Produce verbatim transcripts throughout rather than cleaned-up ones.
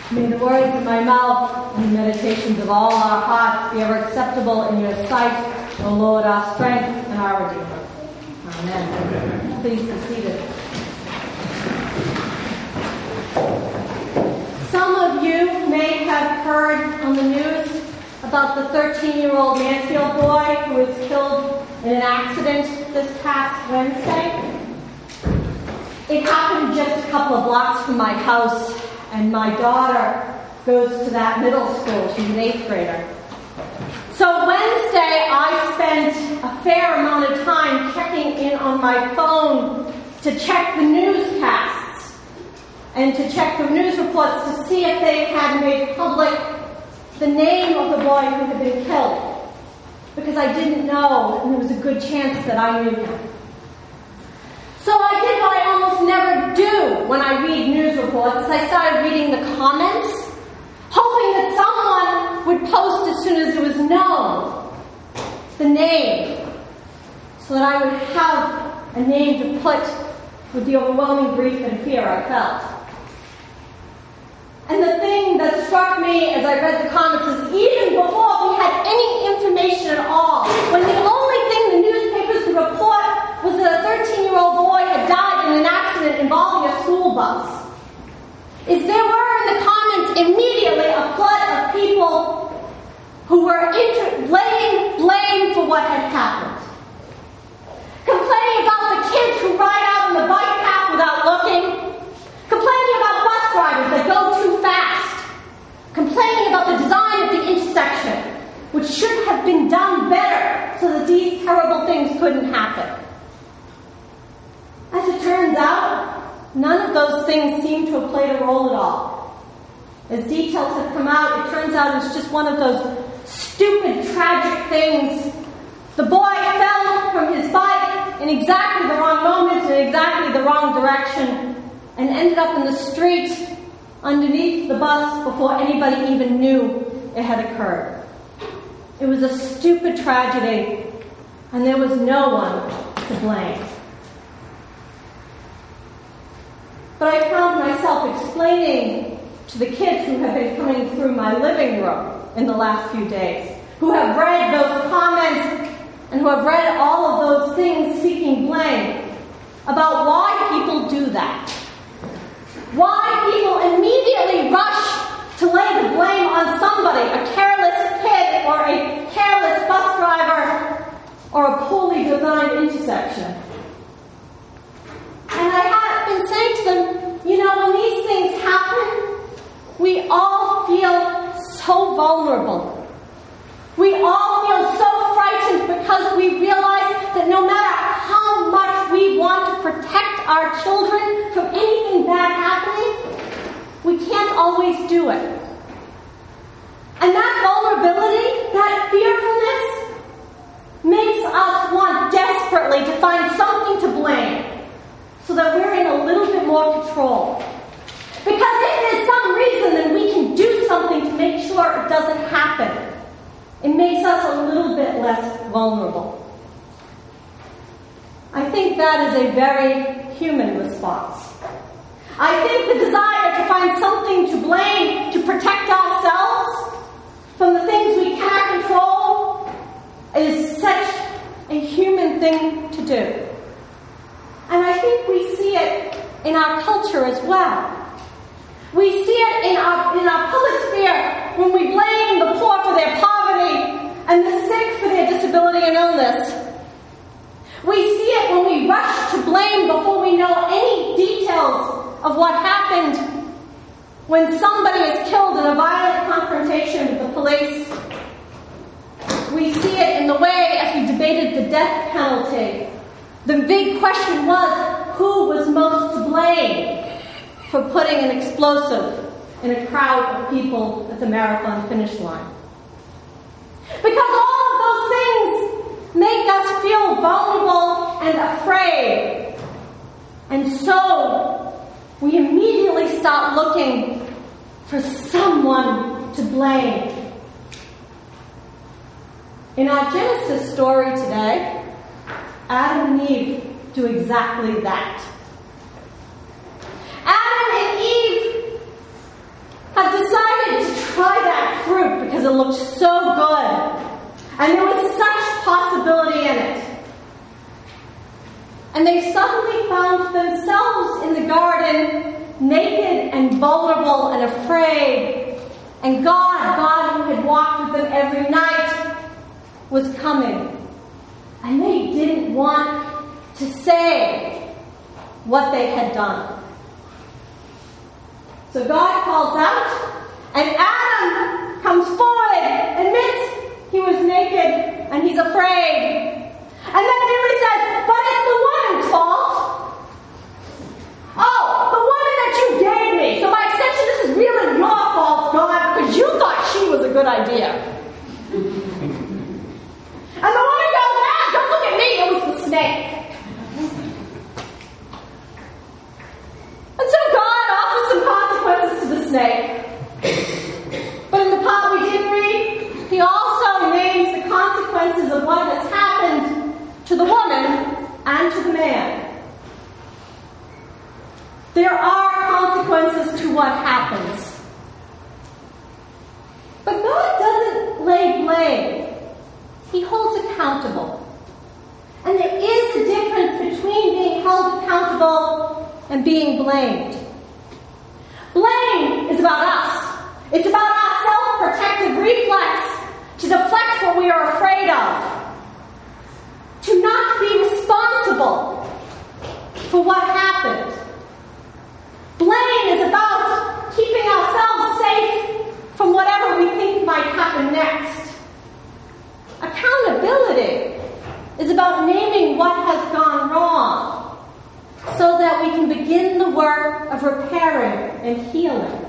May the words of my mouth and the meditations of all our hearts be ever acceptable in your sight, O Lord, our strength and our Redeemer. Amen. Please be seated. Some of you may have heard on the news about the thirteen-year-old Mansfield boy who was killed in an accident this past Wednesday. It happened just a couple of blocks from my house, and my daughter goes to that middle school. She's an eighth grader. So Wednesday, I spent a fair amount of time checking in on my phone to check the newscasts and to check the news reports to see if they had made public the name of the boy who had been killed, because I didn't know, and there was a good chance that I knew him. So I did what I almost never do when I read news reports. I started reading the comments, hoping that someone would post as soon as it was known the name, so that I would have a name to put with the overwhelming grief and fear I felt. And the thing that struck me as I read the comments is even before we had any information at all, when the only thing the newspapers could report was that a thirteen-year-old boy had died in an accident involving a school bus, is there were in the comments immediately a flood of people who were inter- laying blame for what had happened. Complaining about the kids who ride out on the bike path without looking. Complaining about bus drivers that go too fast. Complaining about the design of the intersection, which should have been done better so that these terrible things couldn't happen. As it turns out, none of those things seem to have played a role at all. As details have come out, it turns out it's just one of those stupid, tragic things. The boy fell from his bike in exactly the wrong moment, in exactly the wrong direction, and ended up in the street underneath the bus before anybody even knew it had occurred. It was a stupid tragedy, and there was no one to blame. But I found myself explaining to the kids who have been coming through my living room in the last few days, who have read those comments and who have read all of those things seeking blame, about why people do that. Why people immediately rush to lay the blame on somebody, a careless kid or a careless bus driver or a poorly designed intersection. And I have been saying to them, you know, when these things happen, we all feel so vulnerable. We all feel so frightened because we realize that no matter how much we want to protect our children from anything bad happening, we can't always do it. And that vulnerability, that fearfulness, makes us want desperately to find something to blame, so that we're in a little bit more control. Because if there's some reason, then we can do something to make sure it doesn't happen. It makes us a little bit less vulnerable. I think that is a very human response. I think the desire to find something to blame, to protect ourselves from the things we cannot control, is such a human thing to do. And I think we see it in our culture as well. We see it in our in our public sphere when we blame the poor for their poverty and the sick for their disability and illness. We see it when we rush to blame before we know any details of what happened when somebody is killed in a violent confrontation with the police. We see it in the way as we debated the death penalty. The big question was, who was most to blame for putting an explosive in a crowd of people at the marathon finish line? Because all of those things make us feel vulnerable and afraid. And so we immediately start looking for someone to blame. In our Genesis story today, Adam and Eve do exactly that. Adam and Eve have looked so good. And there was such possibility in it. And they suddenly found themselves in the garden, naked and vulnerable and afraid. And God, God who had walked with them every night, was coming. And they didn't want to say what they had done. So God calls out, and Adam comes forward, admits he was naked, and he's afraid. And then Mary says, but it's the woman's fault. Oh, the woman that you gave me. So by extension, this is really your fault, God, because you thought she was a good idea. And the woman goes, ah, don't look at me, it was the snake. And so God offers some consequences to the snake. But in the part we didn't read, he also names the consequences of what has happened to the woman and to the man. There are consequences to what happens. But God doesn't lay blame. He holds accountable. And there is a difference between being held accountable and being blamed. Blame is about us. It's about our self-protective reflex to deflect what we are afraid of. To not be responsible for what happened. Blame is about keeping ourselves safe from whatever we think might happen next. Accountability is about naming what has gone wrong so that we can begin the work of repairing and healing.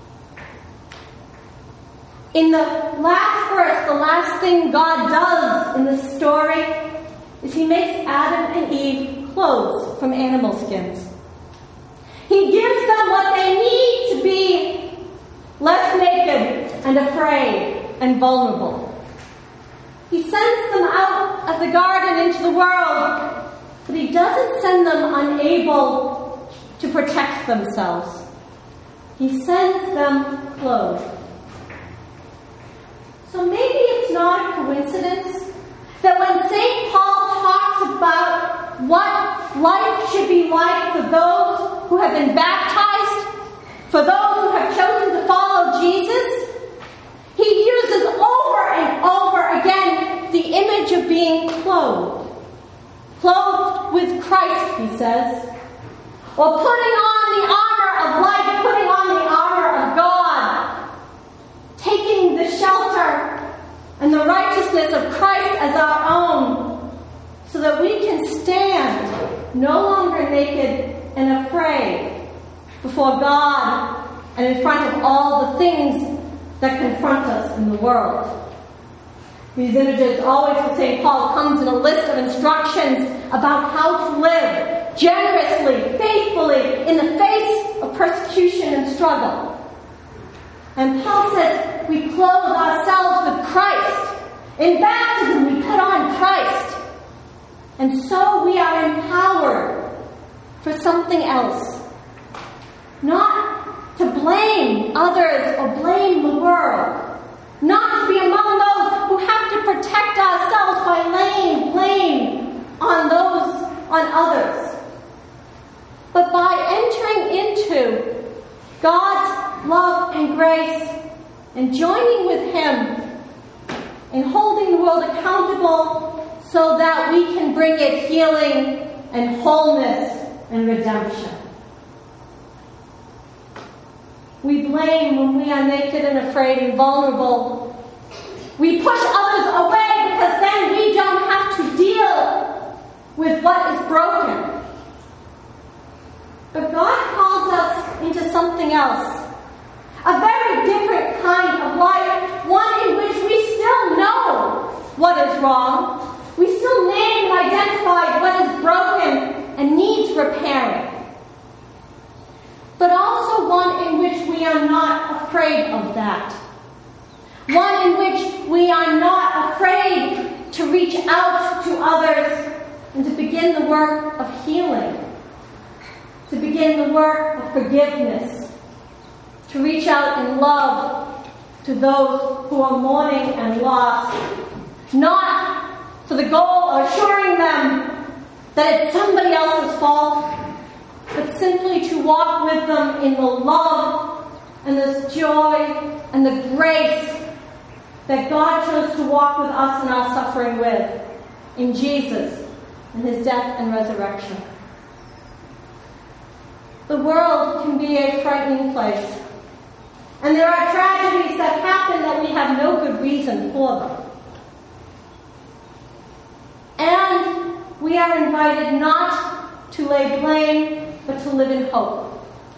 In the last verse, the last thing God does in this story is he makes Adam and Eve clothes from animal skins. He gives them what they need to be less naked and afraid and vulnerable. He sends them out of the garden into the world, but he doesn't send them unable to protect themselves. He sends them clothed. So maybe it's not a coincidence that when Saint Paul talks about what life should be like for those who have been baptized, for those who have chosen to follow Jesus, he uses over and over again the image of being clothed. Clothed with Christ, he says. Or putting on the armor of light, putting on the armor of God. Taking the shelter and the righteousness of Christ as our own, so that we can stand no longer naked and afraid before God and in front of all the things that confront us in the world. These images, always with Saint Paul, comes in a list of instructions about how to live generously, faithfully, in the face of persecution and struggle. And Paul says we clothe ourselves with Christ. In baptism, we put on Christ. And so we are empowered for something else. Not to blame others or blame the world. Not to be among those who have to protect ourselves by laying blame on those, on others. But by entering into God's love and grace and joining with Him in holding the world accountable so that we can bring it healing and wholeness and redemption. We blame when we are naked and afraid and vulnerable. We push others away because then we don't have to deal with what is broken. But God calls us into something else. A very different kind of life. One in which we still know what is wrong. We still name and identify what is broken and needs repairing. But also one in which we are not afraid of that. One in which we are not afraid to reach out to others and to begin the work of healing. To begin the work of forgiveness. To reach out in love to those who are mourning and lost, not for the goal of assuring them that it's somebody else's fault, but simply to walk with them in the love and this joy and the grace that God chose to walk with us in our suffering with, in Jesus and his death and resurrection. The world can be a frightening place, and there are tragedies that happen that we have no good reason for them. And we are invited not to lay blame, but to live in hope.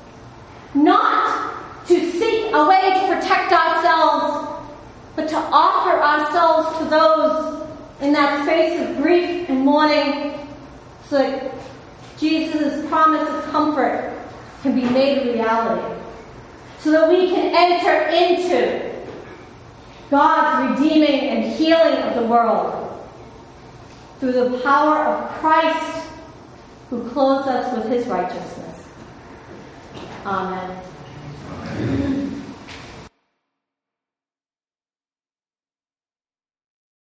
Not to seek a way to protect ourselves, but to offer ourselves to those in that space of grief and mourning, so that Jesus' promise of comfort can be made a reality, so that we can enter into God's redeeming and healing of the world through the power of Christ, who clothes us with his righteousness. Amen.